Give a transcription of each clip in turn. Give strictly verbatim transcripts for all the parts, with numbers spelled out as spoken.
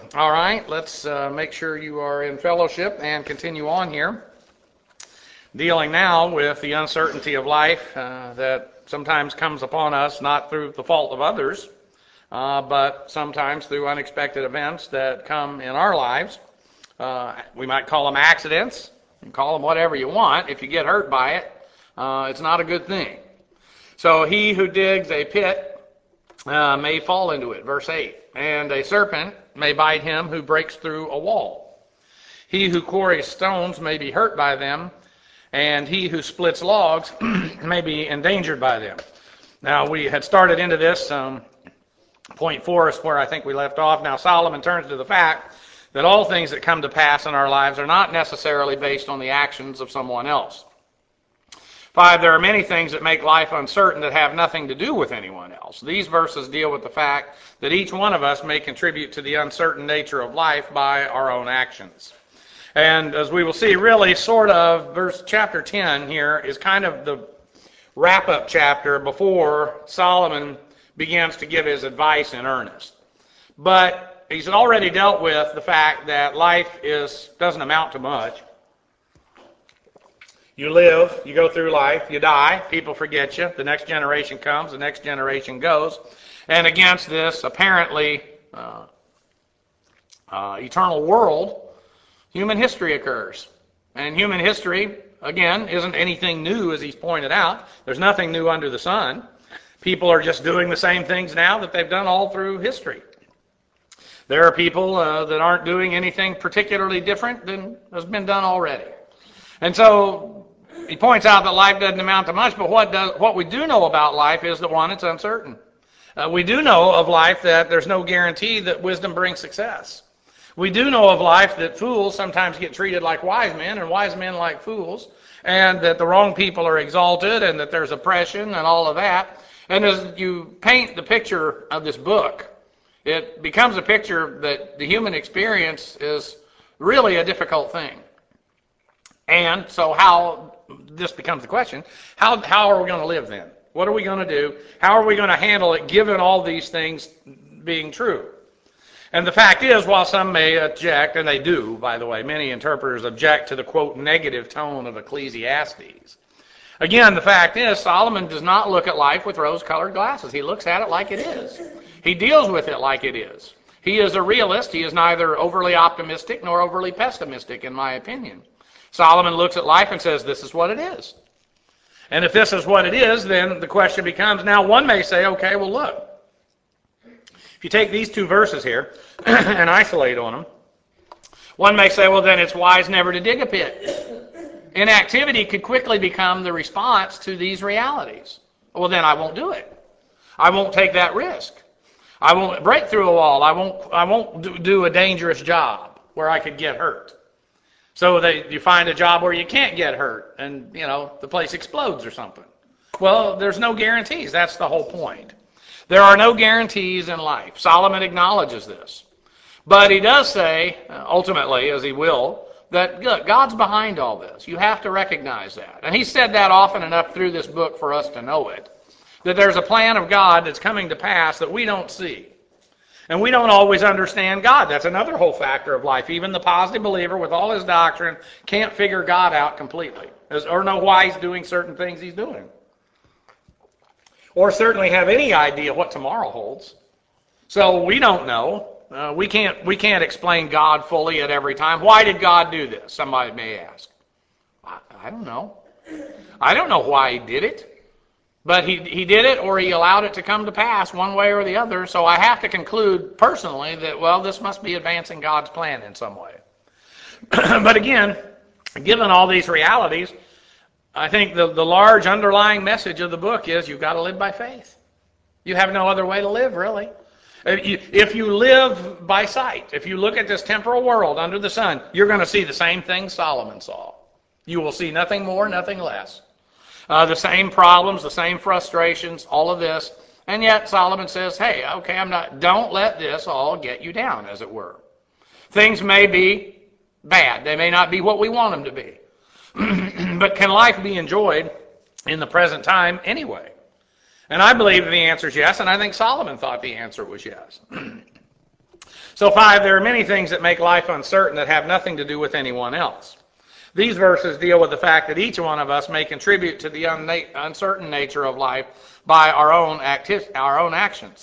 All right, let's uh, make sure you are in fellowship and continue on here. Dealing now with the uncertainty of life uh, that sometimes comes upon us not through the fault of others, uh, but sometimes through unexpected events that come in our lives. Uh, we might call them accidents. You can call them whatever you want. If you get hurt by it, uh, it's not a good thing. So he who digs a pit uh, may fall into it, verse eight. And a serpent may bite him who breaks through a wall. He who quarries stones may be hurt by them, and he who splits logs may be endangered by them. Now, we had started into this. Um, point four is where I think we left off. Now, Solomon turns to the fact that all things that come to pass in our lives are not necessarily based on the actions of someone else. Five, there are many things that make life uncertain that have nothing to do with anyone else. These verses deal with the fact that each one of us may contribute to the uncertain nature of life by our own actions. And as we will see, really sort of, verse chapter ten here is kind of the wrap-up chapter before Solomon begins to give his advice in earnest. But he's already dealt with the fact that life is doesn't amount to much. You live, you go through life, you die, people forget you, the next generation comes, the next generation goes. And against this apparently uh, uh, eternal world, human history occurs. And human history, again, isn't anything new, as he's pointed out. There's nothing new under the sun. People are just doing the same things now that they've done all through history. There are people uh, that aren't doing anything particularly different than has been done already. And so he points out that life doesn't amount to much, but what does, what we do know about life is that, one, it's uncertain. Uh, we do know of life that there's no guarantee that wisdom brings success. We do know of life that fools sometimes get treated like wise men and wise men like fools, and that the wrong people are exalted and that there's oppression and all of that. And as you paint the picture of this book, it becomes a picture that the human experience is really a difficult thing. And so how, this becomes the question, how, how are we going to live then? What are we going to do? How are we going to handle it given all these things being true? And the fact is, while some may object, and they do, by the way, many interpreters object to the, quote, negative tone of Ecclesiastes. Again, the fact is, Solomon does not look at life with rose-colored glasses. He looks at it like it is. He deals with it like it is. He is a realist. He is neither overly optimistic nor overly pessimistic, in my opinion. Solomon looks at life and says, this is what it is. And if this is what it is, then the question becomes, now one may say, okay, well look, if you take these two verses here and isolate on them, one may say, well then it's wise never to dig a pit. Inactivity could quickly become the response to these realities. Well then I won't do it. I won't take that risk. I won't break through a wall. I won't, I won't do a dangerous job where I could get hurt. So that you find a job where you can't get hurt and, you know, the place explodes or something. Well, there's no guarantees. That's the whole point. There are no guarantees in life. Solomon acknowledges this. But he does say, ultimately, as he will, that God's behind all this. You have to recognize that. And he said that often enough through this book for us to know it. That there's a plan of God that's coming to pass that we don't see. And we don't always understand God. That's another whole factor of life. Even the positive believer with all his doctrine can't figure God out completely or know why he's doing certain things he's doing. Or certainly have any idea what tomorrow holds. So we don't know. Uh, we can't we can't explain God fully at every time. Why did God do this? Somebody may ask. I, I don't know. I don't know why he did it. But he he did it, or he allowed it to come to pass one way or the other. So I have to conclude personally that, well, this must be advancing God's plan in some way. But again, given all these realities, I think the, the large underlying message of the book is you've got to live by faith. You have no other way to live, really. If you, if you live by sight, if you look at this temporal world under the sun, you're going to see the same thing Solomon saw. You will see nothing more, nothing less. Uh, the same problems, the same frustrations, all of this. And yet Solomon says, hey, okay, I'm not, don't let this all get you down, as it were. Things may be bad. They may not be what we want them to be. But can life be enjoyed in the present time anyway? And I believe the answer is yes, and I think Solomon thought the answer was yes. So five, there are many things that make life uncertain that have nothing to do with anyone else. These verses deal with the fact that each one of us may contribute to the uncertain nature of life by our own, acti- our own actions.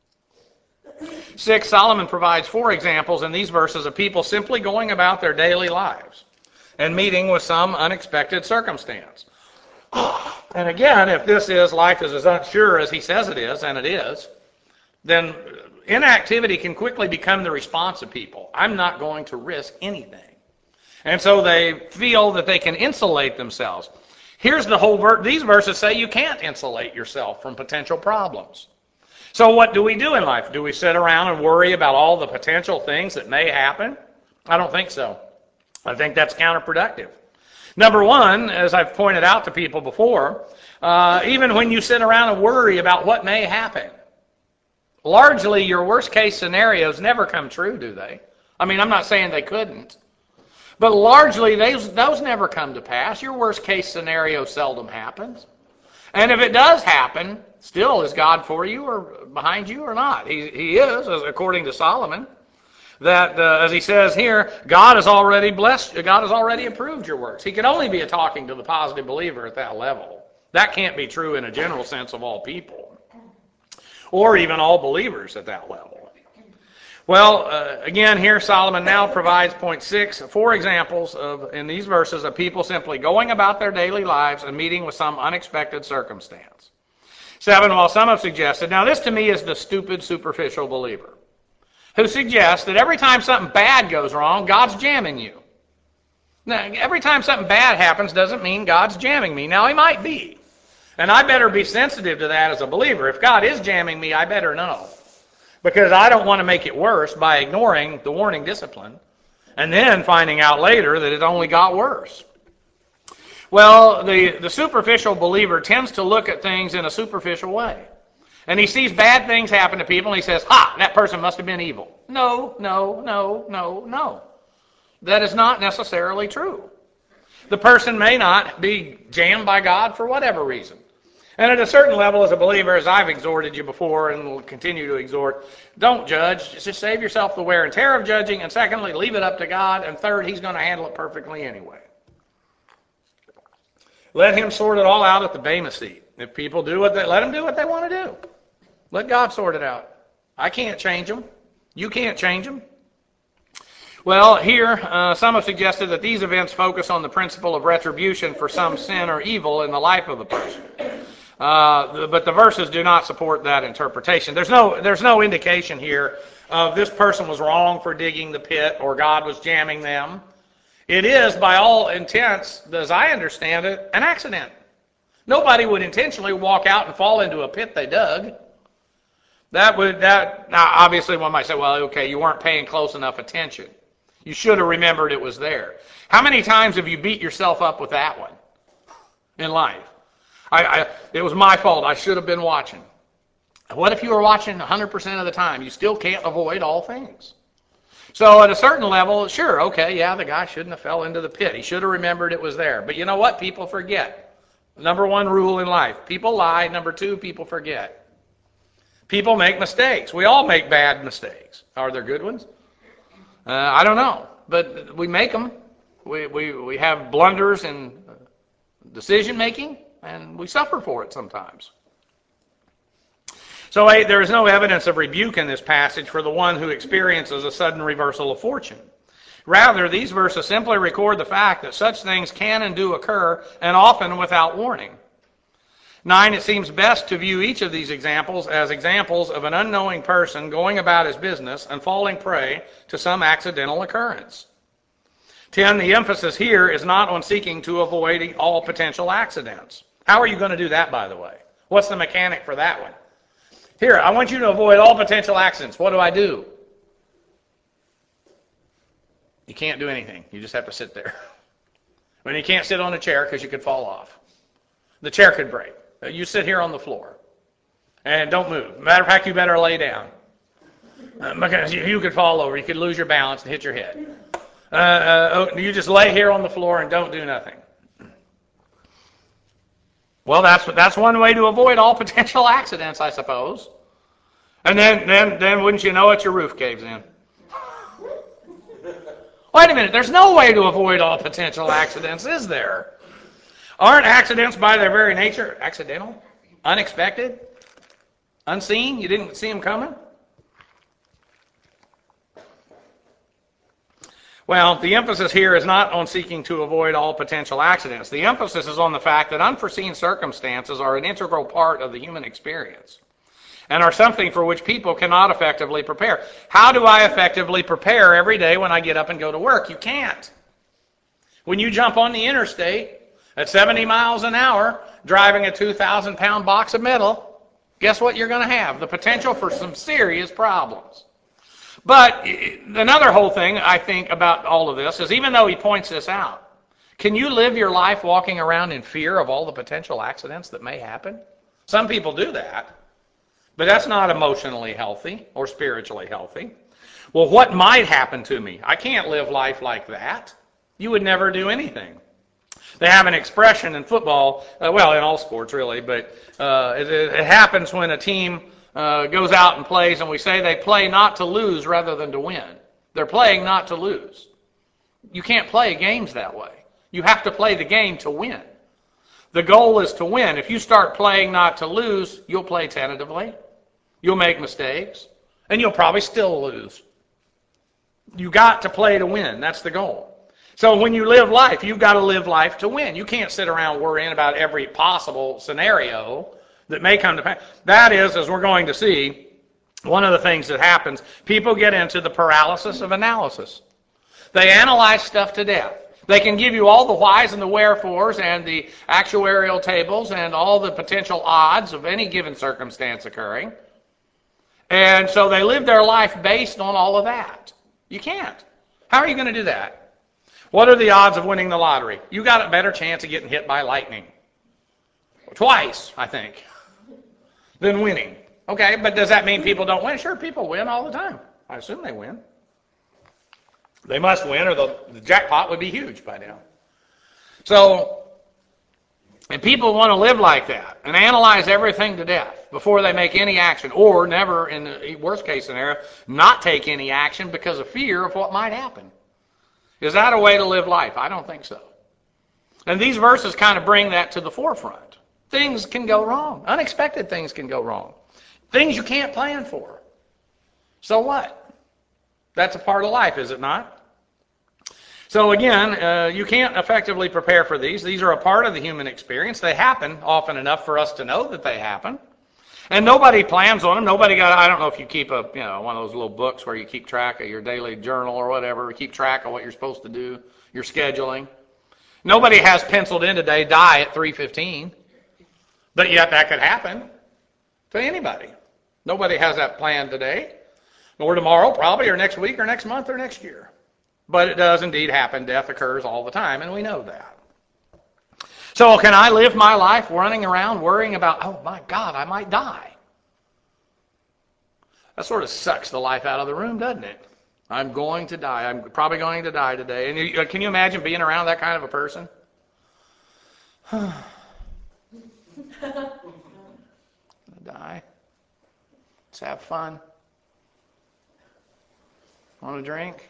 Six, Solomon provides four examples in these verses of people simply going about their daily lives and meeting with some unexpected circumstance. And again, if this is life is as unsure as he says it is, and it is, then inactivity can quickly become the response of people. I'm not going to risk anything. And so they feel that they can insulate themselves. Here's the whole verse. These verses say you can't insulate yourself from potential problems. So what do we do in life? Do we sit around and worry about all the potential things that may happen? I don't think so. I think that's counterproductive. Number one, as I've pointed out to people before, uh, even when you sit around and worry about what may happen, largely your worst case scenarios never come true, do they? I mean, I'm not saying they couldn't. But largely, those, those never come to pass. Your worst case scenario seldom happens. And if it does happen, still, is God for you or behind you or not? He, he is, as according to Solomon. That, uh, as he says here, God has already blessed, God has already approved your works. He can only be talking to the positive believer at that level. That can't be true in a general sense of all people, or even all believers at that level. Well, uh, again, here Solomon now provides, point six, four examples of in these verses of people simply going about their daily lives and meeting with some unexpected circumstance. Seven, while some have suggested, now this to me is the stupid, superficial believer, who suggests that every time something bad goes wrong, God's jamming you. Now, every time something bad happens doesn't mean God's jamming me. Now, he might be. And I better be sensitive to that as a believer. If God is jamming me, I better know. Because I don't want to make it worse by ignoring the warning discipline and then finding out later that it only got worse. Well, the, the superficial believer tends to look at things in a superficial way. And he sees bad things happen to people and he says, ha, that person must have been evil. No, no, no, no, no. That is not necessarily true. The person may not be jammed by God for whatever reason. And at a certain level as a believer, as I've exhorted you before and will continue to exhort, don't judge. Just save yourself the wear and tear of judging. And secondly, leave it up to God. And third, he's going to handle it perfectly anyway. Let him sort it all out at the Bema seat. If people do what they, let them do what they want to do. Let God sort it out. I can't change them. You can't change them. Well, here, uh, some have suggested that these events focus on the principle of retribution for some sin or evil in the life of the person. Uh, but the verses do not support that interpretation. There's no, there's no indication here of this person was wrong for digging the pit or God was jamming them. It is, by all intents, as I understand it, an accident. Nobody would intentionally walk out and fall into a pit they dug. That would, that, now obviously one might say, well, okay, you weren't paying close enough attention. You should have remembered it was there. How many times have you beat yourself up with that one in life? I, I, it was my fault. I should have been watching. What if you were watching one hundred percent of the time? You still can't avoid all things. So at a certain level, sure, okay, yeah, the guy shouldn't have fell into the pit. He should have remembered it was there. But you know what? People forget. Number one rule in life, people lie. Number two, people forget. People make mistakes. We all make bad mistakes. Are there good ones? Uh, I don't know. But we make them. We, we, we have blunders in decision making. And we suffer for it sometimes. So eight, there is no evidence of rebuke in this passage for the one who experiences a sudden reversal of fortune. Rather, these verses simply record the fact that such things can and do occur, and often without warning. Nine, it seems best to view each of these examples as examples of an unknowing person going about his business and falling prey to some accidental occurrence. Ten, the emphasis here is not on seeking to avoid all potential accidents. How are you going to do that, by the way? What's the mechanic for that one? Here, I want you to avoid all potential accidents. What do I do? You can't do anything. You just have to sit there. When you can't sit on a chair because you could fall off. The chair could break. You sit here on the floor. And don't move. Matter of fact, you better lay down. Uh, because you, you could fall over. You could lose your balance and hit your head. Uh, uh, you just lay here on the floor and don't do nothing. Well, that's that's one way to avoid all potential accidents, I suppose. And then, then, then wouldn't you know it, your roof caves in. Wait a minute, there's no way to avoid all potential accidents, is there? Aren't accidents by their very nature accidental, unexpected, unseen? You didn't see them coming? Well, the emphasis here is not on seeking to avoid all potential accidents. The emphasis is on the fact that unforeseen circumstances are an integral part of the human experience and are something for which people cannot effectively prepare. How do I effectively prepare every day when I get up and go to work? You can't. When you jump on the interstate at seventy miles an hour, driving a two thousand pound box of metal, guess what you're going to have? The potential for some serious problems. But another whole thing I think about all of this is, even though he points this out, can you live your life walking around in fear of all the potential accidents that may happen? Some people do that, but that's not emotionally healthy or spiritually healthy. Well, what might happen to me? I can't live life like that. You would never do anything. They have an expression in football, uh, well, in all sports really, but uh, it, it happens when a team Uh, goes out and plays, and we say they play not to lose rather than to win. They're playing not to lose. You can't play games that way. You have to play the game to win. The goal is to win. If you start playing not to lose, you'll play tentatively. You'll make mistakes, and you'll probably still lose. You got to play to win. That's the goal. So when you live life, you've got to live life to win. You can't sit around worrying about every possible scenario that may come to pass. That is, as we're going to see, one of the things that happens. People get into the paralysis of analysis. They analyze stuff to death. They can give you all the whys and the wherefores and the actuarial tables and all the potential odds of any given circumstance occurring. And so they live their life based on all of that. You can't. How are you going to do that? What are the odds of winning the lottery? You got a better chance of getting hit by lightning. Twice, I think, than winning. Okay, but does that mean people don't win? Sure, people win all the time. I assume they win. They must win, or the, the jackpot would be huge by now. So, and people want to live like that and analyze everything to death before they make any action, or never, in the worst case scenario, not take any action because of fear of what might happen. Is that a way to live life? I don't think so. And these verses kind of bring that to the forefront. Things can go wrong. Unexpected things can go wrong. Things you can't plan for. So what? That's a part of life, is it not? So again, uh, you can't effectively prepare for these. These are a part of the human experience. They happen often enough for us to know that they happen. And nobody plans on them. Nobody got, I don't know if you keep a, you know, one of those little books where you keep track of your daily journal or whatever, keep track of what you're supposed to do, your scheduling. Nobody has penciled in today, die at three fifteen. But yet that could happen to anybody. Nobody has that planned today, or tomorrow probably, or next week, or next month, or next year. But it does indeed happen. Death occurs all the time, and we know that. So can I live my life running around worrying about, oh my God, I might die? That sort of sucks the life out of the room, doesn't it? I'm going to die. I'm probably going to die today. And you, can you imagine being around that kind of a person? Die. Let's have fun. Want a drink?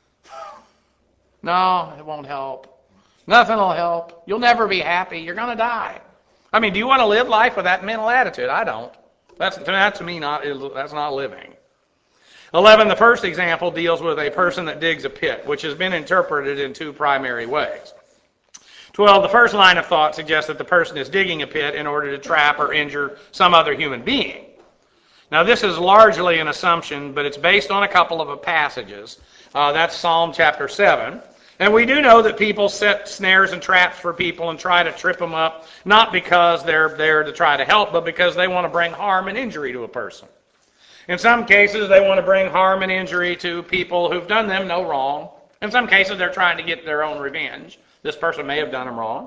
No, it won't help. Nothing will help. You'll never be happy. You're going to die. I mean, do you want to live life with that mental attitude? I don't. That's, that's to me not. That's not living. eleven, the first example deals with a person that digs a pit, which has been interpreted in two primary ways. twelve, the first line of thought suggests that the person is digging a pit in order to trap or injure some other human being. Now, this is largely an assumption, but it's based on a couple of passages. Uh, that's Psalm chapter seven. And we do know that people set snares and traps for people and try to trip them up, not because they're there to try to help, but because they want to bring harm and injury to a person. In some cases, they want to bring harm and injury to people who've done them no wrong. In some cases, they're trying to get their own revenge. This person may have done them wrong.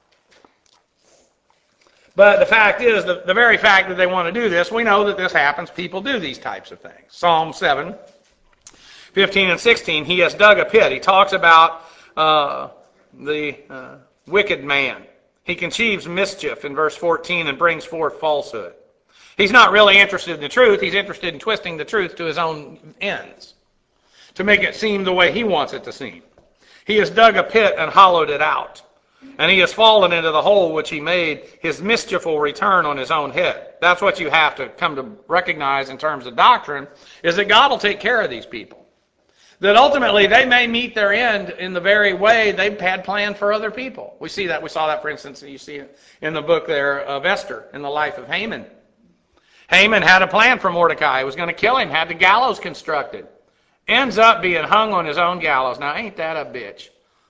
But the fact is, the, the very fact that they want to do this, we know that this happens. People do these types of things. Psalm seven, fifteen and sixteen, he has dug a pit. He talks about uh, the uh, wicked man. He conceives mischief in verse fourteen and brings forth falsehood. He's not really interested in the truth. He's interested in twisting the truth to his own ends. to make it seem the way he wants it to seem. He has dug a pit and hollowed it out, and he has fallen into the hole which he made. His mischief will return on his own head. That's what you have to come to recognize in terms of doctrine, is that God will take care of these people. That ultimately they may meet their end in the very way they've had planned for other people. We see that. We saw that, for instance, you see it in the book there of Esther, in the life of Haman. Haman had a plan for Mordecai. He was going to kill him, had the gallows constructed. Ends up being hung on his own gallows. Now, ain't that a bitch?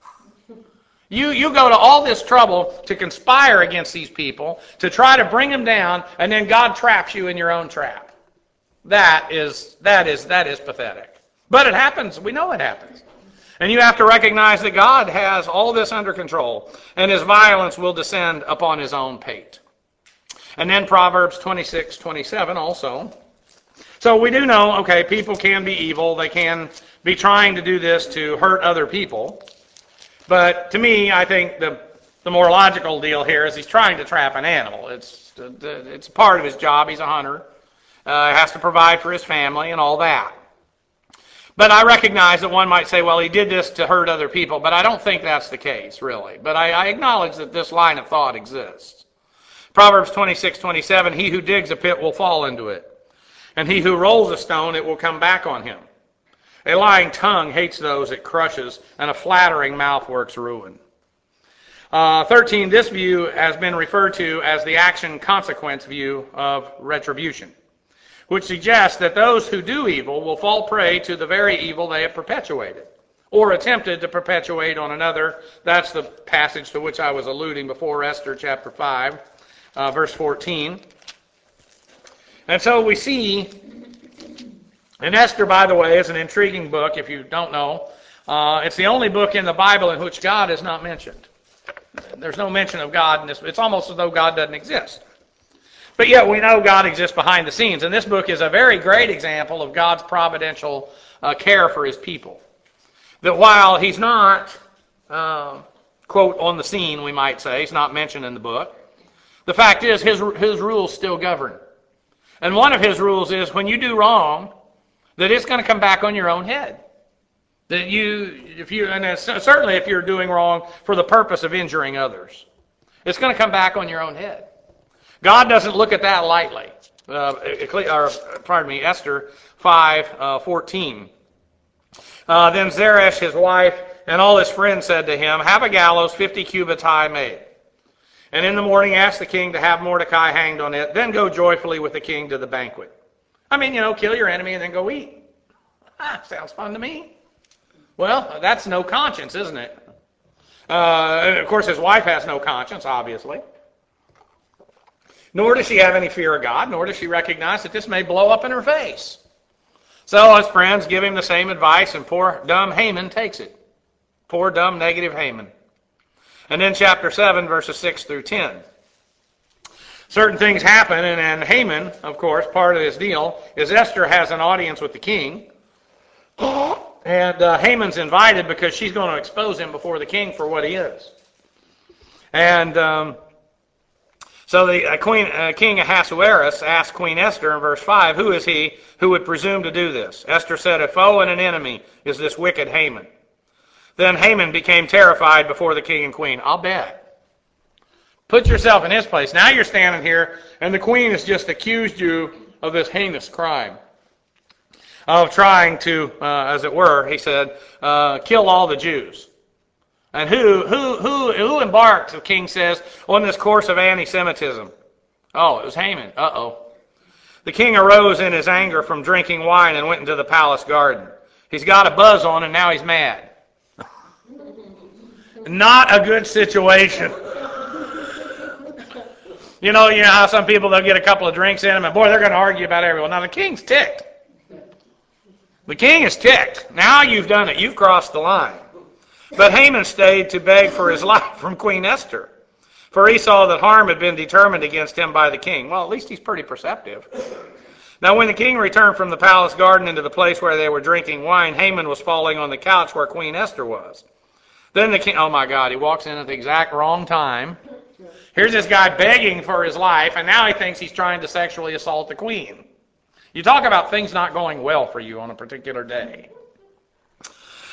You, you go to all this trouble to conspire against these people, to try to bring them down, and then God traps you in your own trap. That is, that is, that is pathetic. But it happens. We know it happens. And you have to recognize that God has all this under control, and his violence will descend upon his own pate. And then Proverbs twenty-six twenty-seven also. So we do know, okay, people can be evil. They can be trying to do this to hurt other people. But to me, I think the the more logical deal here is he's trying to trap an animal. It's it's part of his job. He's a hunter. Uh, has to provide for his family and all that. But I recognize that one might say, well, he did this to hurt other people. But I don't think that's the case, really. But I, I acknowledge that this line of thought exists. Proverbs twenty-six twenty-seven, he who digs a pit will fall into it, and he who rolls a stone, it will come back on him. A lying tongue hates those it crushes, and a flattering mouth works ruin. Uh, thirteen, this view has been referred to as the action-consequence view of retribution, which suggests that those who do evil will fall prey to the very evil they have perpetuated, or attempted to perpetuate on another. That's the passage to which I was alluding before, Esther chapter five, uh, verse fourteen. And so we see, and Esther, by the way, is an intriguing book, if you don't know. Uh, it's the only book in the Bible in which God is not mentioned. There's no mention of God in this. It's almost as though God doesn't exist. But yet we know God exists behind the scenes. And this book is a very great example of God's providential uh, care for his people. That while he's not, uh, quote, on the scene, we might say, he's not mentioned in the book, the fact is his, his rules still govern. And one of his rules is when you do wrong, that it's going to come back on your own head. That you, if you, and certainly if you're doing wrong for the purpose of injuring others, it's going to come back on your own head. God doesn't look at that lightly. Uh, or, pardon me, Esther five fourteen. Uh, then Zeresh, his wife, and all his friends said to him, have a gallows fifty cubits high made. And in the morning ask the king to have Mordecai hanged on it. Then go joyfully with the king to the banquet. I mean, you know, kill your enemy and then go eat. Ah, sounds fun to me. Well, that's no conscience, isn't it? Uh, and of course, his wife has no conscience, obviously. Nor does she have any fear of God, nor does she recognize that this may blow up in her face. So his friends give him the same advice, and poor dumb Haman takes it. Poor dumb negative Haman. And then chapter seven, verses six through ten. Certain things happen, and, and Haman, of course, part of this deal is Esther has an audience with the king. And uh, Haman's invited because she's going to expose him before the king for what he is. And um, so the uh, queen, uh, King Ahasuerus asked Queen Esther in verse five, who is he who would presume to do this? Esther said, a foe and an enemy is this wicked Haman. Then Haman became terrified before the king and queen. I'll bet. Put yourself in his place. Now you're standing here, and the queen has just accused you of this heinous crime. Of trying to, uh, as it were, he said, uh, kill all the Jews. And who, who, who, who embarked, the king says, on this course of anti-Semitism? Oh, it was Haman. Uh-oh. The king arose in his anger from drinking wine and went into the palace garden. He's got a buzz on, and now he's mad. Not a good situation. You know, you know how some people, they'll get a couple of drinks in them, and boy, they're going to argue about everyone. Now, the king's ticked. The king is ticked. Now you've done it. You've crossed the line. But Haman stayed to beg for his life from Queen Esther, for he saw that harm had been determined against him by the king. Well, at least he's pretty perceptive. Now, when the king returned from the palace garden into the place where they were drinking wine, Haman was falling on the couch where Queen Esther was. Then the king, oh my God, he walks in at the exact wrong time. Here's this guy begging for his life, and now he thinks he's trying to sexually assault the queen. You talk about things not going well for you on a particular day.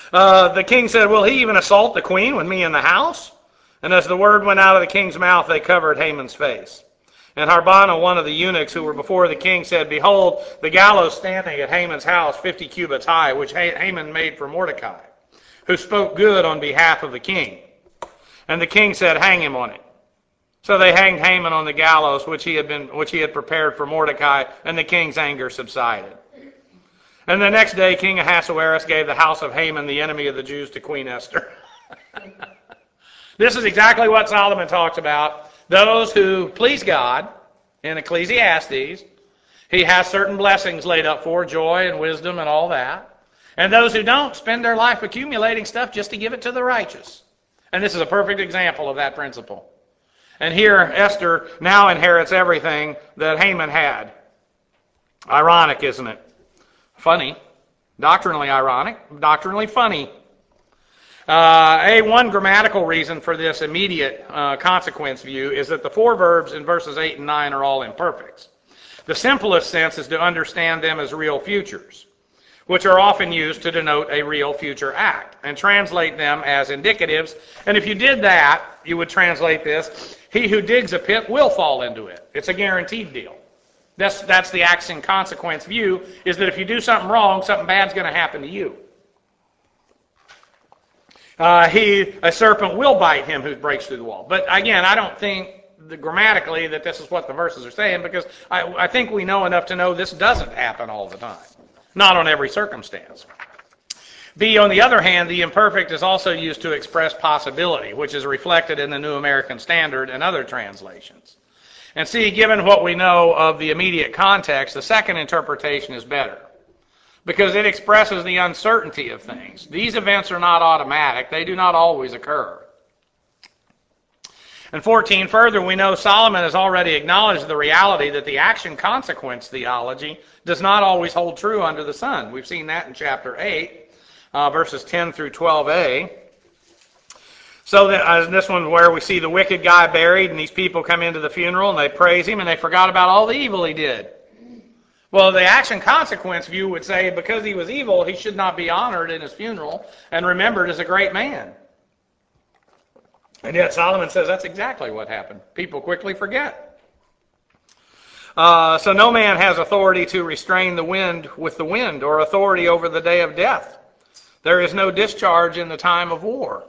Uh, the king said, will he even assault the queen with me in the house? And as the word went out of the king's mouth, they covered Haman's face. And Harbona, one of the eunuchs who were before the king, said, behold, the gallows standing at Haman's house, fifty cubits high, which Haman made for Mordecai, who spoke good on behalf of the king. And the king said, hang him on it. So they hanged Haman on the gallows, which he had been, which he had prepared for Mordecai, and the king's anger subsided. And the next day, King Ahasuerus gave the house of Haman, the enemy of the Jews, to Queen Esther. This is exactly what Solomon talks about. Those who please God in Ecclesiastes, he has certain blessings laid up for, joy and wisdom and all that. And those who don't spend their life accumulating stuff just to give it to the righteous. And this is a perfect example of that principle. And here, Esther now inherits everything that Haman had. Ironic, isn't it? Funny. Doctrinally ironic. Doctrinally funny. Uh, a one grammatical reason for this immediate uh, consequence view is that the four verbs in verses eight and nine are all imperfects. The simplest sense is to understand them as real futures, which are often used to denote a real future act, and translate them as indicatives. And if you did that, you would translate this, he who digs a pit will fall into it. It's a guaranteed deal. That's, that's the acts and consequence view, is that if you do something wrong, something bad's going to happen to you. Uh, he, a serpent will bite him who breaks through the wall. But again, I don't think the, grammatically that this is what the verses are saying, because I, I think we know enough to know this doesn't happen all the time. Not on every circumstance. B, on the other hand, the imperfect is also used to express possibility, which is reflected in the New American Standard and other translations. And see, given what we know of the immediate context, the second interpretation is better, because it expresses the uncertainty of things. These events are not automatic. They do not always occur. And fourteen, further, we know Solomon has already acknowledged the reality that the action-consequence theology does not always hold true under the sun. We've seen that in chapter eight, uh, verses ten through twelve a. So that, uh, this one where we see the wicked guy buried, and these people come into the funeral, and they praise him, and they forgot about all the evil he did. Well, the action-consequence view would say because he was evil, he should not be honored in his funeral and remembered as a great man. And yet Solomon says that's exactly what happened. People quickly forget. Uh, so no man has authority to restrain the wind with the wind, or authority over the day of death. There is no discharge in the time of war.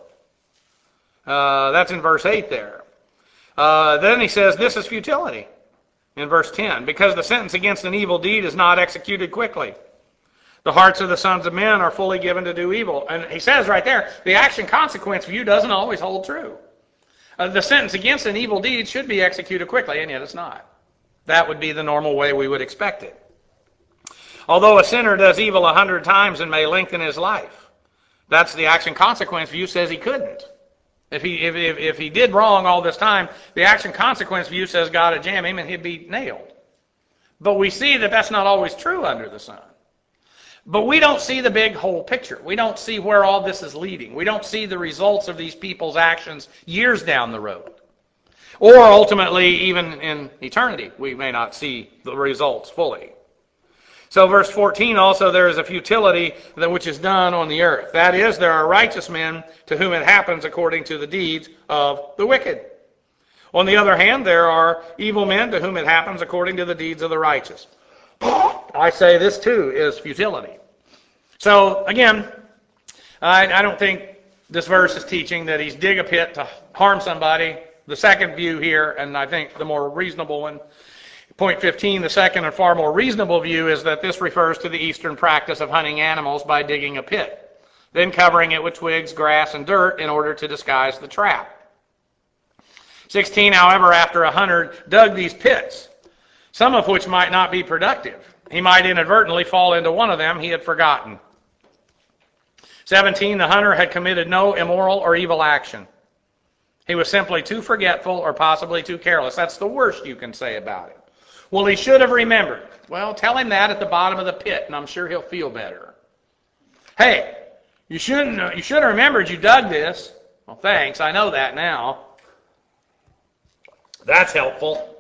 Uh, that's in verse eight there. Uh, then he says this is futility in verse ten, because the sentence against an evil deed is not executed quickly. The hearts of the sons of men are fully given to do evil. And he says right there, the action-consequence view doesn't always hold true. Uh, the sentence against an evil deed should be executed quickly, and yet it's not. That would be the normal way we would expect it. Although a sinner does evil a hundred times and may lengthen his life, that's the action-consequence view says he couldn't. If he if, if if he did wrong all this time, the action-consequence view says God would jam him and he'd be nailed. But we see that that's not always true under the sun. But we don't see the big whole picture. We don't see where all this is leading. We don't see the results of these people's actions years down the road. Or ultimately, even in eternity, we may not see the results fully. So verse fourteen, also there is a futility that which is done on the earth. That is, there are righteous men to whom it happens according to the deeds of the wicked. On the other hand, there are evil men to whom it happens according to the deeds of the righteous. I say this too is futility. So again, I, I don't think this verse is teaching that he's dig a pit to harm somebody. The second view here, and I think the more reasonable one, point fifteen, the second and far more reasonable view is that this refers to the Eastern practice of hunting animals by digging a pit, then covering it with twigs, grass, and dirt in order to disguise the trap. sixteen, however, after a hunter dug these pits, some of which might not be productive, he might inadvertently fall into one of them he had forgotten. seventeen, the hunter had committed no immoral or evil action. He was simply too forgetful or possibly too careless. That's the worst you can say about it. Well, he should have remembered. Well, tell him that at the bottom of the pit, and I'm sure he'll feel better. Hey, you shouldn't. You should have remembered you dug this. Well, thanks. I know that now. That's helpful.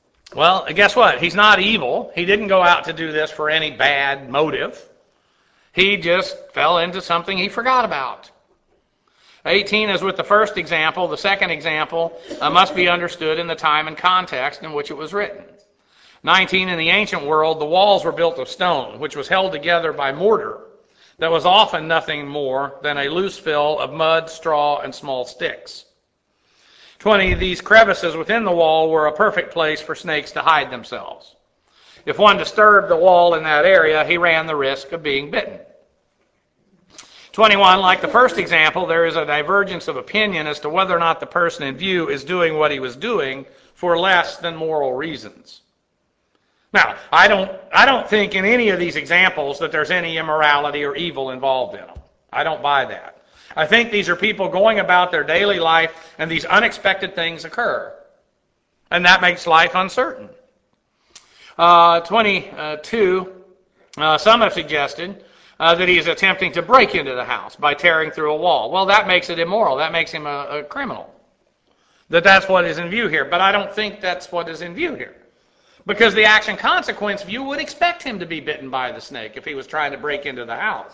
Well, guess what? He's not evil. He didn't go out to do this for any bad motive. He just fell into something he forgot about. eighteen is with the first example. The second example uh, must be understood in the time and context in which it was written. nineteen, in the ancient world, the walls were built of stone, which was held together by mortar that was often nothing more than a loose fill of mud, straw, and small sticks. twenty, these crevices within the wall were a perfect place for snakes to hide themselves. If one disturbed the wall in that area, he ran the risk of being bitten. twenty-one, like the first example, there is a divergence of opinion as to whether or not the person in view is doing what he was doing for less than moral reasons. Now, I don't, I don't think in any of these examples that there's any immorality or evil involved in them. I don't buy that. I think these are people going about their daily life and these unexpected things occur. And that makes life uncertain. Uh, twenty-two, uh, some have suggested uh, that he is attempting to break into the house by tearing through a wall. Well, that makes it immoral. That makes him a, a criminal. That that's what is in view here. But I don't think that's what is in view here. Because the action consequence view would expect him to be bitten by the snake if he was trying to break into the house.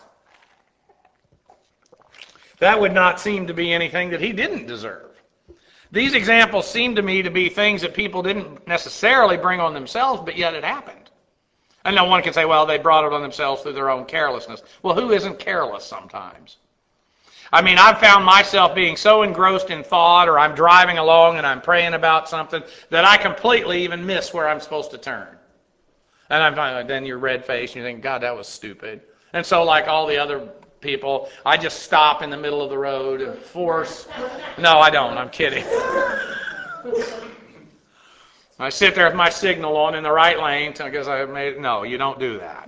That would not seem to be anything that he didn't deserve. These examples seem to me to be things that people didn't necessarily bring on themselves, but yet it happened. And no one can say, well, they brought it on themselves through their own carelessness. Well, who isn't careless sometimes? I mean, I've found myself being so engrossed in thought, or I'm driving along and I'm praying about something, that I completely even miss where I'm supposed to turn. And I'm then you're red-faced and you think, God, that was stupid. And so like all the other people, I just stop in the middle of the road and force. No, I don't. I'm kidding. I sit there with my signal on in the right lane because I made. No, you don't do that.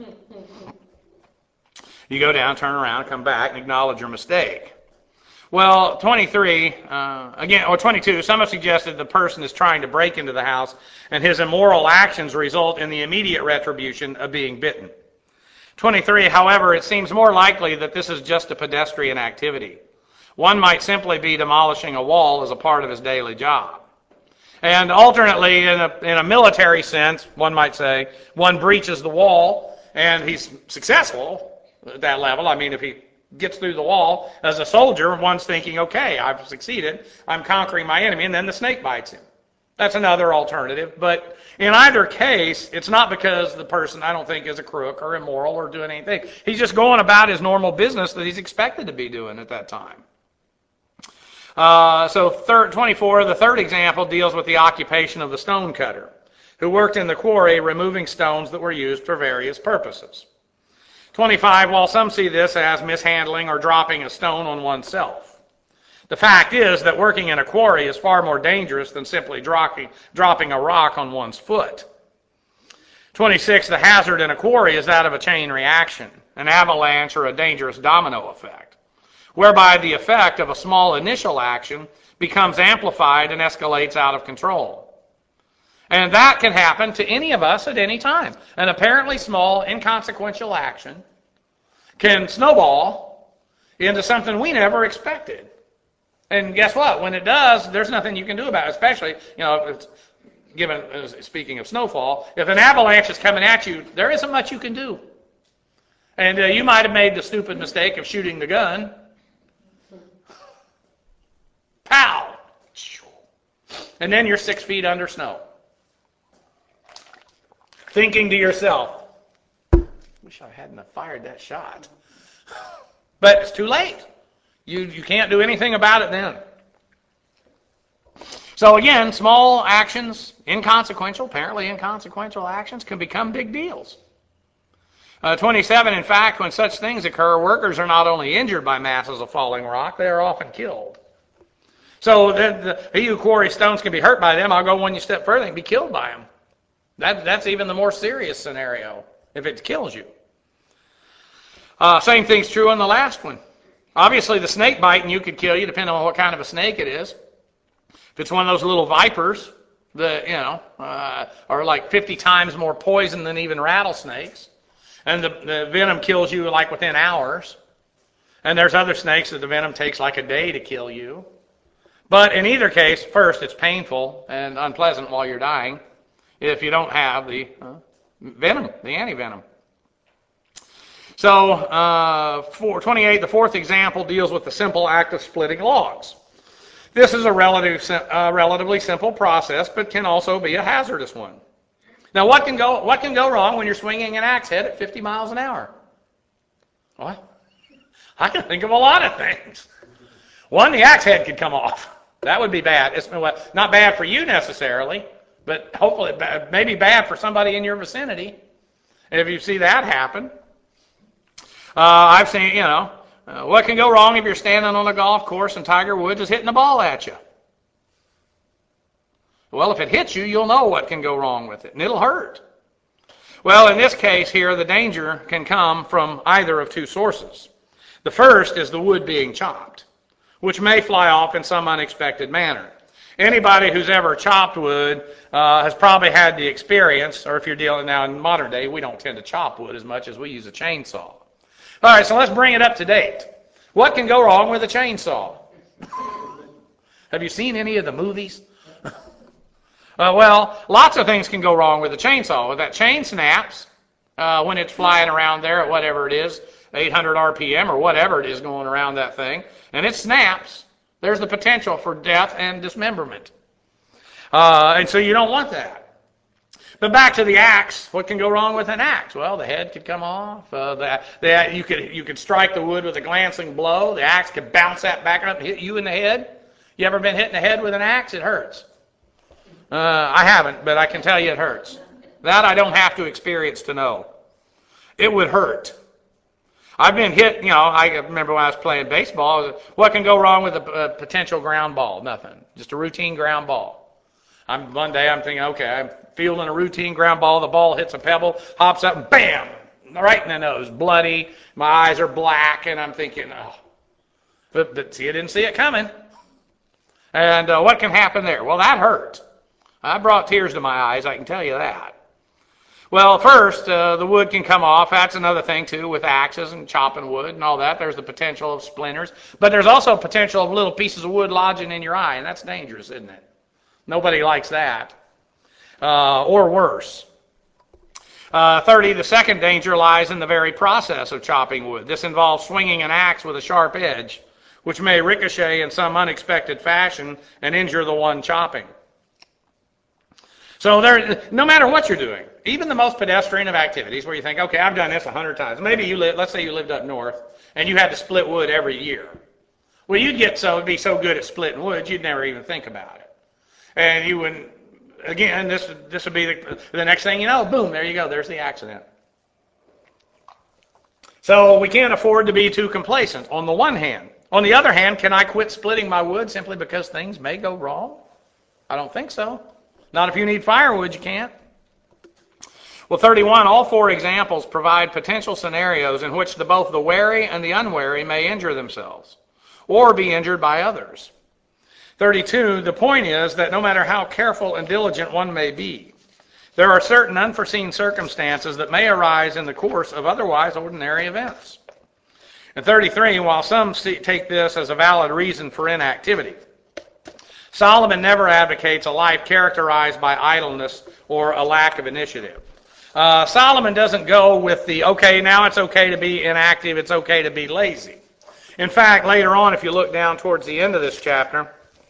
You go down, turn around, come back, and acknowledge your mistake. Well, twenty-three, uh, again, or twenty-two, some have suggested the person is trying to break into the house and his immoral actions result in the immediate retribution of being bitten. twenty-three, however, it seems more likely that this is just a pedestrian activity. One might simply be demolishing a wall as a part of his daily job. And alternately, in a, in a military sense, one might say, one breaches the wall and he's successful at that level. I mean, if he gets through the wall as a soldier, one's thinking, okay, I've succeeded, I'm conquering my enemy, and then the snake bites him. That's another alternative. But in either case, it's not because the person, I don't think, is a crook or immoral or doing anything. He's just going about his normal business that he's expected to be doing at that time. Uh, so third, twenty-four, the third example deals with the occupation of the stone cutter, who worked in the quarry removing stones that were used for various purposes. twenty-five, while some see this as mishandling or dropping a stone on oneself, the fact is that working in a quarry is far more dangerous than simply dropping, dropping a rock on one's foot. twenty-six, the hazard in a quarry is that of a chain reaction, an avalanche or a dangerous domino effect, whereby the effect of a small initial action becomes amplified and escalates out of control. And that can happen to any of us at any time. An apparently small, inconsequential action can snowball into something we never expected. And guess what? When it does, there's nothing you can do about it, especially, you know, if it's given, speaking of snowfall, if an avalanche is coming at you, there isn't much you can do. And uh, you might have made the stupid mistake of shooting the gun. Pow! And then you're six feet under snow. Thinking to yourself, wish I hadn't have fired that shot. But it's too late. You, you can't do anything about it then. So again, small actions, inconsequential, apparently inconsequential actions, can become big deals. Uh, twenty-seven, in fact, when such things occur, workers are not only injured by masses of falling rock, they are often killed. So the, the, he who quarries stones can be hurt by them. I'll go one step further and be killed by them. That, that's even the more serious scenario, if it kills you. Uh, same thing's true on the last one. Obviously, the snake biting you could kill you, depending on what kind of a snake it is. If it's one of those little vipers that, you know, uh, are like fifty times more poison than even rattlesnakes, and the, the venom kills you like within hours. And there's other snakes that the venom takes like a day to kill you. But in either case, first, it's painful and unpleasant while you're dying if you don't have the uh, venom, the antivenom. So, uh, for twenty-eight, the fourth example deals with the simple act of splitting logs. This is a relative, uh, relatively simple process, but can also be a hazardous one. Now, what can go what can go wrong when you're swinging an axe head at fifty miles an hour? What? I can think of a lot of things. One, the axe head could come off. That would be bad. It's not bad for you necessarily, but hopefully maybe bad for somebody in your vicinity. If you see that happen. Uh, I've seen, you know, uh, what can go wrong if you're standing on a golf course and Tiger Woods is hitting the ball at you? Well, if it hits you, you'll know what can go wrong with it, and it'll hurt. Well, in this case here, the danger can come from either of two sources. The first is the wood being chopped, which may fly off in some unexpected manner. Anybody who's ever chopped wood uh, has probably had the experience, or if you're dealing now in modern day, we don't tend to chop wood as much as we use a chainsaw. All right, so let's bring it up to date. What can go wrong with a chainsaw? Have you seen any of the movies? uh, well, lots of things can go wrong with a chainsaw. When that chain snaps, uh, when it's flying around there at whatever it is, eight hundred R P M or whatever it is going around that thing, and it snaps, there's the potential for death and dismemberment. Uh, and so you don't want that. But back to the axe, what can go wrong with an axe? Well, the head could come off. Uh, the, the, you could you could strike the wood with a glancing blow. The axe could bounce that back up and hit you in the head. You ever been hit in the head with an axe? It hurts. Uh, I haven't, but I can tell you it hurts. That I don't have to experience to know. It would hurt. I've been hit, you know, I remember when I was playing baseball, what can go wrong with a, a potential ground ball? Nothing. Just a routine ground ball. I'm one day I'm thinking, okay, I'm fielding a routine ground ball, the ball hits a pebble, hops up, and bam, right in the nose, bloody, my eyes are black, and I'm thinking, oh. But, but see, I didn't see it coming. And uh, what can happen there? Well, that hurt. I brought tears to my eyes, I can tell you that. Well, first, uh, the wood can come off. That's another thing, too, with axes and chopping wood and all that. There's the potential of splinters. But there's also potential of little pieces of wood lodging in your eye, and that's dangerous, isn't it? Nobody likes that. Uh, or worse. Uh, thirty, the second danger lies in the very process of chopping wood. This involves swinging an axe with a sharp edge, which may ricochet in some unexpected fashion and injure the one chopping. So there, no matter what you're doing, even the most pedestrian of activities where you think, okay, I've done this a hundred times. Maybe you live, let's say you lived up north and you had to split wood every year. Well, you'd get so, be so good at splitting wood, you'd never even think about it. And you wouldn't, again, this, this would be the, the next thing you know, boom, there you go, there's the accident. So we can't afford to be too complacent on the one hand. On the other hand, can I quit splitting my wood simply because things may go wrong? I don't think so. Not if you need firewood, you can't. Well, thirty-one, all four examples provide potential scenarios in which the, both the wary and the unwary may injure themselves or be injured by others. thirty-two, the point is that no matter how careful and diligent one may be, there are certain unforeseen circumstances that may arise in the course of otherwise ordinary events. And thirty-three, while some see, take this as a valid reason for inactivity, Solomon never advocates a life characterized by idleness or a lack of initiative. Uh, Solomon doesn't go with the, okay, now it's okay to be inactive, it's okay to be lazy. In fact, later on, if you look down towards the end of this chapter,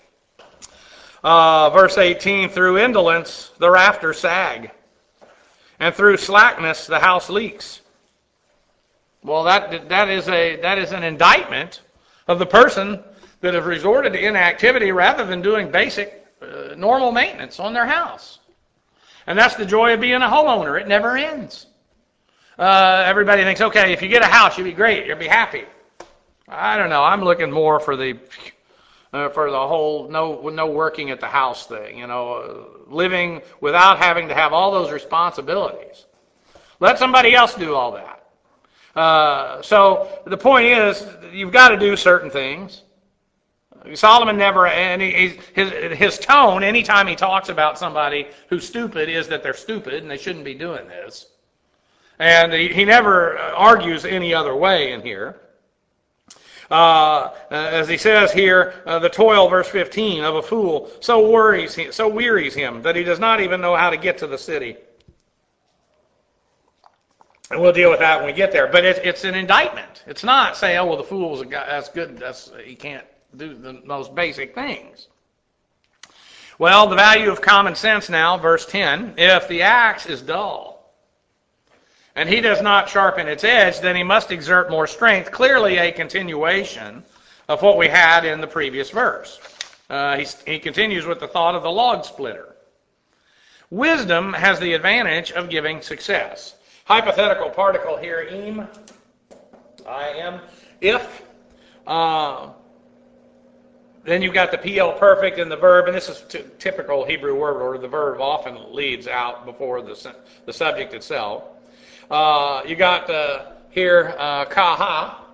uh, verse eighteen, through indolence the rafters sag, and through slackness the house leaks. Well, that that is a that is an indictment of the person that have resorted to inactivity rather than doing basic, uh, normal maintenance on their house. And that's the joy of being a homeowner. It never ends. Uh, everybody thinks, okay, if you get a house, you'll be great, you'll be happy. I don't know. I'm looking more for the uh, for the whole no no working at the house thing. You know, uh, living without having to have all those responsibilities. Let somebody else do all that. Uh, so the point is, you've got to do certain things. Solomon never, and he, his, his tone, anytime he talks about somebody who's stupid, is that they're stupid and they shouldn't be doing this. And he, he never argues any other way in here. Uh, as he says here, uh, the toil, verse fifteen, of a fool so worries him, so wearies him that he does not even know how to get to the city. And we'll deal with that when we get there. But it, it's an indictment. It's not saying, oh, well, the fool's a guy, that's good. That's, he can't do the most basic things. Well, the value of common sense now, verse ten. If the axe is dull, and he does not sharpen its edge, then he must exert more strength. Clearly a continuation of what we had in the previous verse. Uh, he, he continues with the thought of the log splitter. Wisdom has the advantage of giving success. Hypothetical particle here, im, I am, if. Uh, then you've got the P L perfect and the verb, and this is t- typical Hebrew word order. The verb often leads out before the, su- the subject itself. Uh, you got uh, here uh, kaha,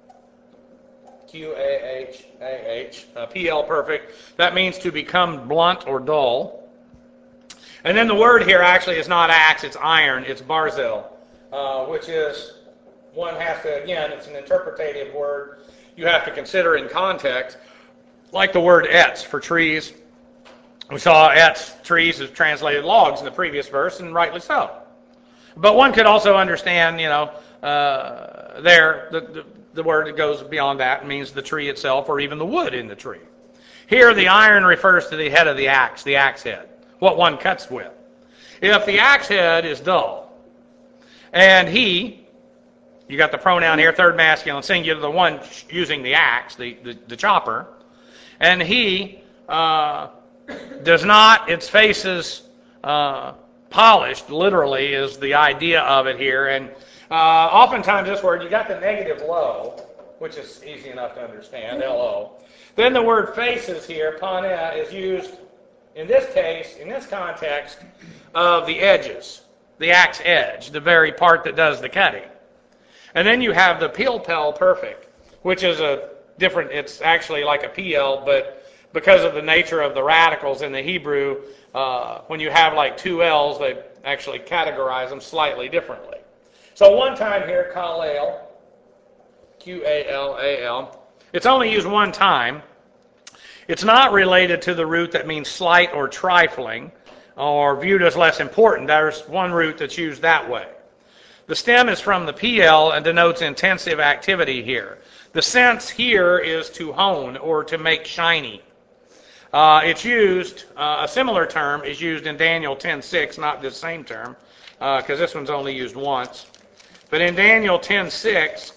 Q A H A H, uh, P L perfect. That means to become blunt or dull. And then the word here actually is not axe, it's iron, it's barzel, uh, which is, one has to, again, it's an interpretative word you have to consider in context, like the word etz for trees. We saw etz, trees, is translated logs in the previous verse, and rightly so. But one could also understand, you know, uh, there, the, the, the word that goes beyond that means the tree itself or even the wood in the tree. Here, the iron refers to the head of the axe, the axe head, what one cuts with. If the axe head is dull, and he, you got the pronoun here, third masculine singular, the one using the axe, the, the, the chopper, and he uh, does not, its face is uh, polished, literally, is the idea of it here. And uh, oftentimes this word, you got the negative low, which is easy enough to understand, L O. Then the word faces here, paneh, is used in this case, in this context, of the edges, the axe edge, the very part that does the cutting. And then you have the pilpel perfect, which is a different, it's actually like a P L, but because of the nature of the radicals in the Hebrew, uh, when you have like two L's, they actually categorize them slightly differently. So one time here, kalel, Q A L A L, it's only used one time. It's not related to the root that means slight or trifling or viewed as less important. There's one root that's used that way. The stem is from the P L and denotes intensive activity here. The sense here is to hone or to make shiny. Uh, it's used, uh, a similar term is used in Daniel ten six, not this same term, because uh, this one's only used once. But in Daniel ten six,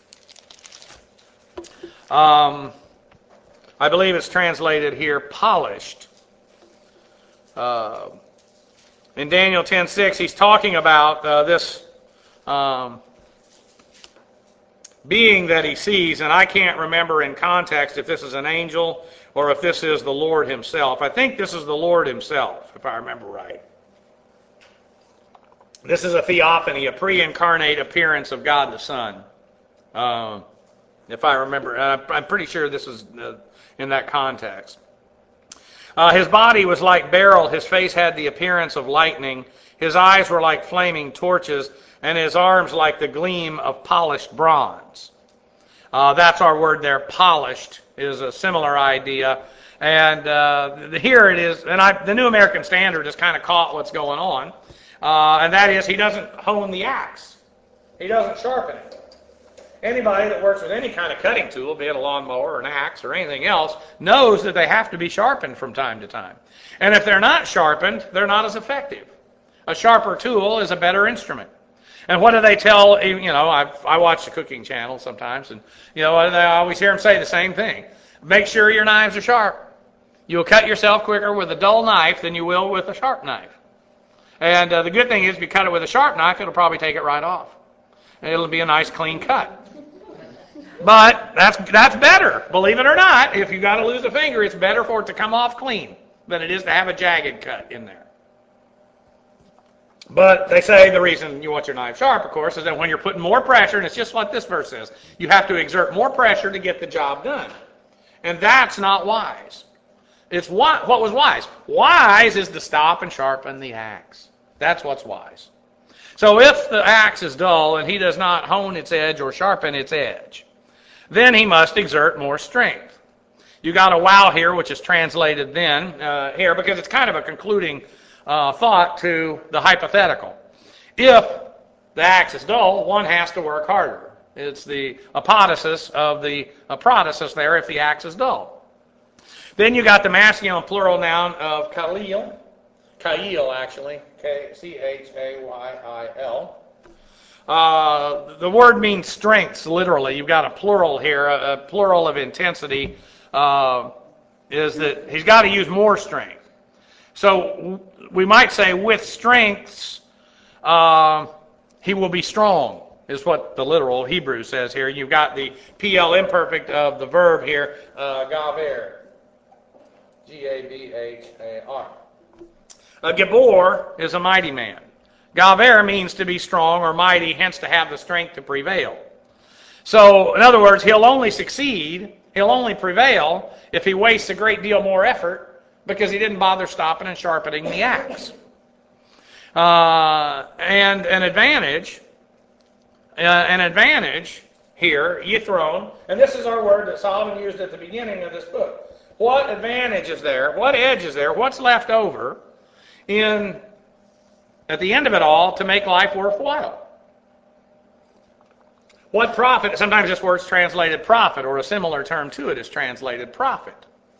um, I believe it's translated here, polished. Uh, in Daniel ten six, he's talking about uh, this um, being that he sees, and I can't remember in context if this is an angel or if this is the Lord himself. I think this is the Lord himself, if I remember right. This is a theophany, a pre-incarnate appearance of God the Son. Uh, if I remember, uh, I'm pretty sure this is uh, in that context. Uh, his body was like beryl, his face had the appearance of lightning, his eyes were like flaming torches, and his arms like the gleam of polished bronze. Uh, that's our word there, polished, is a similar idea. And uh, here it is, and I, the New American Standard has kind of caught what's going on, uh, and that is he doesn't hone the axe. He doesn't sharpen it. Anybody that works with any kind of cutting tool, be it a lawnmower or an axe or anything else, knows that they have to be sharpened from time to time. And if they're not sharpened, they're not as effective. A sharper tool is a better instrument. And what do they tell, you know, I, I watch the cooking channel sometimes, and, you know, I always hear them say the same thing. Make sure your knives are sharp. You'll cut yourself quicker with a dull knife than you will with a sharp knife. And uh, the good thing is if you cut it with a sharp knife, it'll probably take it right off. And it'll be a nice clean cut. But that's that's better, believe it or not. If you got to lose a finger, it's better for it to come off clean than it is to have a jagged cut in there. But they say the reason you want your knife sharp, of course, is that when you're putting more pressure, and it's just what this verse says, you have to exert more pressure to get the job done. And that's not wise. It's what, what was wise? Wise is to stop and sharpen the axe. That's what's wise. So if the axe is dull and he does not hone its edge or sharpen its edge, then he must exert more strength. You got a wow here, which is translated then uh, here, because it's kind of a concluding uh, thought to the hypothetical. If the axe is dull, one has to work harder. It's the apodosis of the aprodosis there if the axe is dull. Then you got the masculine plural noun of Khalil. Khail, actually. K C H A Y I L. Uh, the word means strengths, literally. You've got a plural here, a, a plural of intensity, uh, is that he's got to use more strength. So we might say with strengths, uh, he will be strong, is what the literal Hebrew says here. You've got the P L imperfect of the verb here, uh, gaver, G A B H A R. A Gabor is a mighty man. Gaver means to be strong or mighty, hence to have the strength to prevail. So, in other words, he'll only succeed, he'll only prevail if he wastes a great deal more effort because he didn't bother stopping and sharpening the axe. Uh, and an advantage, uh, an advantage here, yithron, and this is our word that Solomon used at the beginning of this book. What advantage is there? What edge is there? What's left over in at the end of it all to make life worthwhile? What profit? Sometimes this word's translated profit, or a similar term to it is translated profit.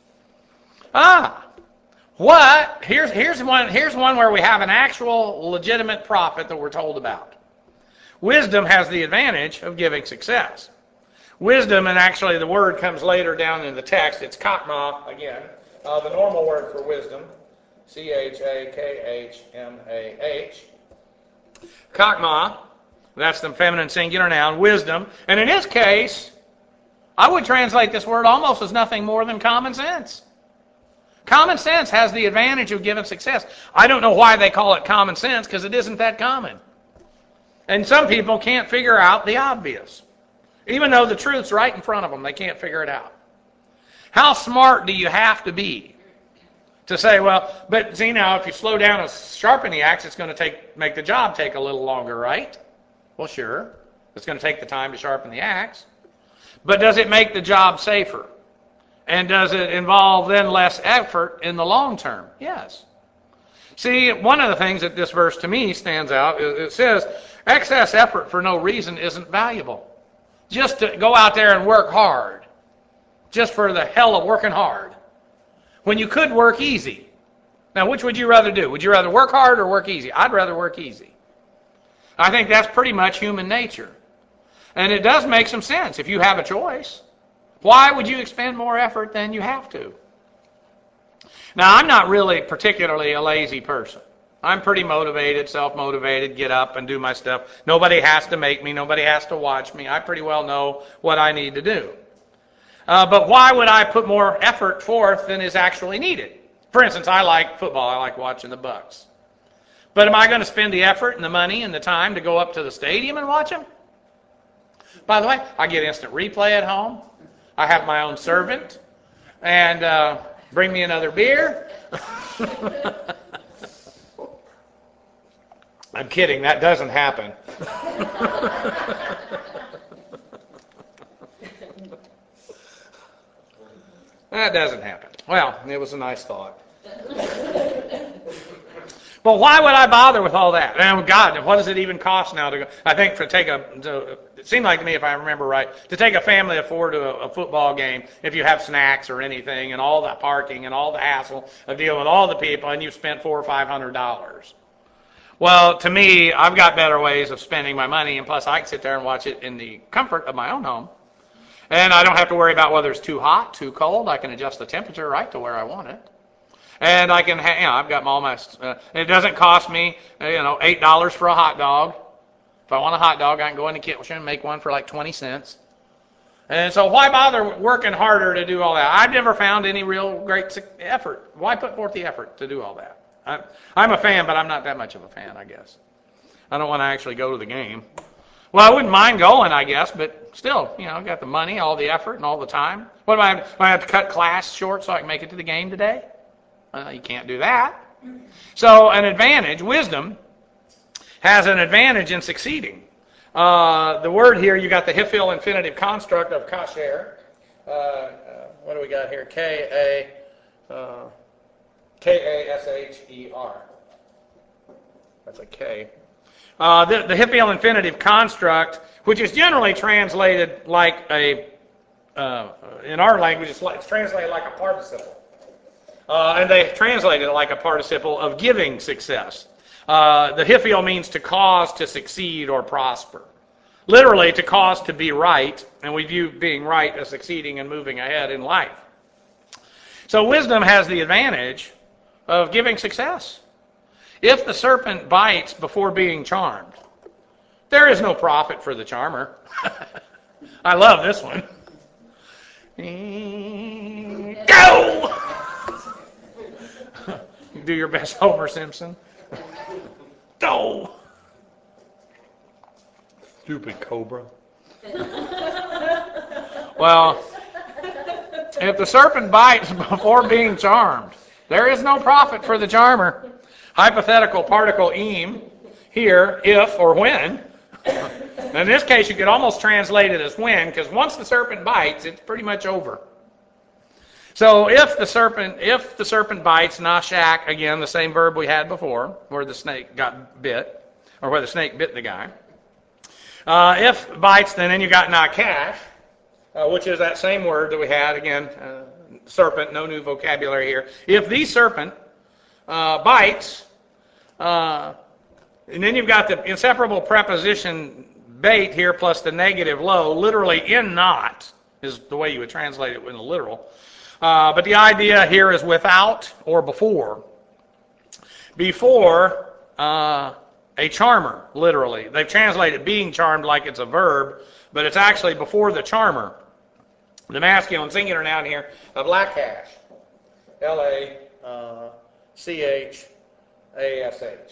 Ah, what? Here's here's one here's one where we have an actual legitimate profit that we're told about. Wisdom has the advantage of giving success. Wisdom, and actually the word comes later down in the text. It's chokmah again, uh, the normal word for wisdom. C H A K H M A H. Chokmah, that's the feminine singular noun, wisdom. And in his case, I would translate this word almost as nothing more than common sense. Common sense has the advantage of giving success. I don't know why they call it common sense, because it isn't that common. And some people can't figure out the obvious. Even though the truth's right in front of them, they can't figure it out. How smart do you have to be to say, well, but see now, if you slow down and sharpen the axe, it's going to take make the job take a little longer, right? Well, sure. It's going to take the time to sharpen the axe. But does it make the job safer? And does it involve then less effort in the long term? Yes. See, one of the things that this verse to me stands out, it says, excess effort for no reason isn't valuable. Just to go out there and work hard, just for the hell of working hard, when you could work easy. Now, which would you rather do? Would you rather work hard or work easy? I'd rather work easy. I think that's pretty much human nature. And it does make some sense if you have a choice. Why would you expend more effort than you have to? Now, I'm not really particularly a lazy person. I'm pretty motivated, self-motivated, get up and do my stuff. Nobody has to make me. Nobody has to watch me. I pretty well know what I need to do. Uh, but why would I put more effort forth than is actually needed? For instance, I like football. I like watching the Bucks. But am I going to spend the effort and the money and the time to go up to the stadium and watch them? By the way, I get instant replay at home. I have my own servant. And uh, bring me another beer. I'm kidding. That doesn't happen. That doesn't happen. Well, it was a nice thought. But why would I bother with all that? And God, what does it even cost now to go? I think to take a, to, it seemed like to me, if I remember right, to take a family of four to a, a football game, if you have snacks or anything, and all the parking and all the hassle of dealing with all the people, and you've spent four or five hundred dollars. Well, to me, I've got better ways of spending my money, and plus I can sit there and watch it in the comfort of my own home. And I don't have to worry about whether it's too hot, too cold. I can adjust the temperature right to where I want it. And I can, ha- you know, I've got all my, uh, it doesn't cost me, uh, you know, eight dollars for a hot dog. If I want a hot dog, I can go in the kitchen and make one for like twenty cents. And so why bother working harder to do all that? I've never found any real great effort. Why put forth the effort to do all that? I, I'm a fan, but I'm not that much of a fan, I guess. I don't want to actually go to the game. Well, I wouldn't mind going, I guess, but still, you know, I've got the money, all the effort, and all the time. What, do I, do I have to cut class short so I can make it to the game today? Well, you can't do that. So an advantage, wisdom, has an advantage in succeeding. Uh, the word here, you got the Hiphil infinitive construct of kasher. Uh, uh, what do we got here? K A uh, K A S H E R. That's a K. Uh, the, the Hippial infinitive construct, which is generally translated like a, uh, in our language, it's, like, it's translated like a participle. Uh, and they translated it like a participle of giving success. Uh, the Hippial means to cause to succeed or prosper. Literally, to cause to be right, and we view being right as succeeding and moving ahead in life. So wisdom has the advantage of giving success. If the serpent bites before being charmed, there is no profit for the charmer. I love this one. Go! Do your best, Homer Simpson. Go! Stupid cobra. Well, if the serpent bites before being charmed, there is no profit for the charmer. Hypothetical particle eem here, if or when. In this case, you could almost translate it as when, because once the serpent bites, it's pretty much over. So if the serpent, if the serpent bites, nashak, again, the same verb we had before, where the snake got bit, or where the snake bit the guy. Uh, if bites, then, then you got nakash, uh, which is that same word that we had, again, uh, serpent, no new vocabulary here. If the serpent uh, bites, uh, and then you've got the inseparable preposition bait here plus the negative lo, literally in not, is the way you would translate it in the literal. Uh, but the idea here is without or before. Before uh, a charmer, literally. They've translated being charmed like it's a verb, but it's actually before the charmer. The masculine singular noun here of lakash. L A C H A S H.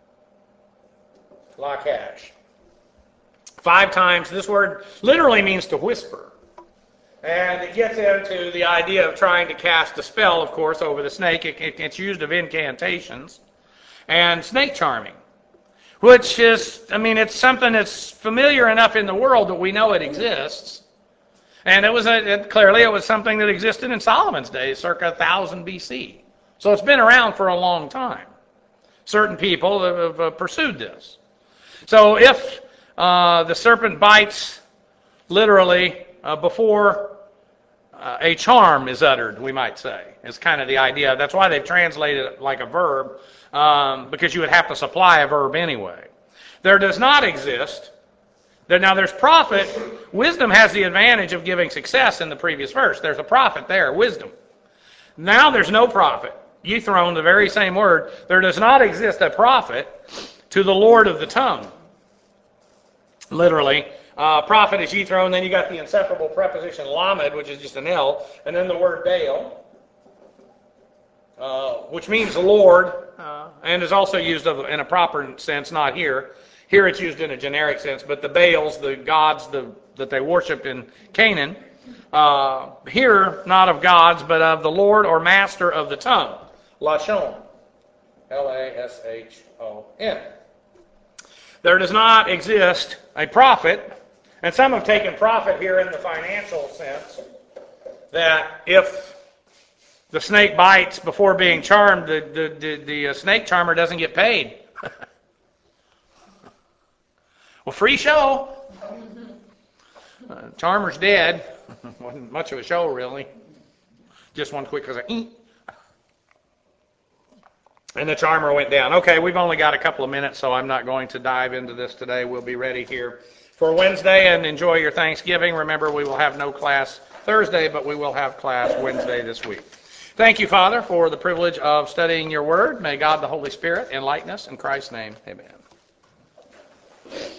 Lakash. Five times. This word literally means to whisper. And it gets into the idea of trying to cast a spell, of course, over the snake. It, it, it's used of incantations. And snake charming, which is, I mean, it's something that's familiar enough in the world that we know it exists. And it was a, it, clearly it was something that existed in Solomon's days, circa one thousand B C. So it's been around for a long time. Certain people have, have uh, pursued this. So if uh, the serpent bites literally uh, before uh, a charm is uttered, we might say, is kind of the idea. That's why they've translated it like a verb, um, because you would have to supply a verb anyway. There does not exist. There, now there's profit. Wisdom has the advantage of giving success in the previous verse. There's a profit there, wisdom. Now there's no profit. Yithron, the very same word. There does not exist a profit to the Lord of the tongue. Literally. Uh, prophet is Yithron, then you got the inseparable preposition lamed, which is just an L, and then the word Baal, uh, which means Lord, uh, and is also used of, in a proper sense, not here. Here it's used in a generic sense, but the Baals, the gods the, that they worshiped in Canaan, uh, here not of gods, but of the Lord or master of the tongue, Lashon, L A S H O N. There does not exist a prophet. And some have taken profit here in the financial sense, that if the snake bites before being charmed, the, the, the, the uh, snake charmer doesn't get paid. Well, free show. Uh, charmer's dead. Wasn't much of a show, really. Just one quick, because I... And the charmer went down. Okay, we've only got a couple of minutes, so I'm not going to dive into this today. We'll be ready here for Wednesday, and enjoy your Thanksgiving. Remember, we will have no class Thursday, but we will have class Wednesday this week. Thank you, Father, for the privilege of studying your word. May God the Holy Spirit enlighten us. In Christ's name, amen.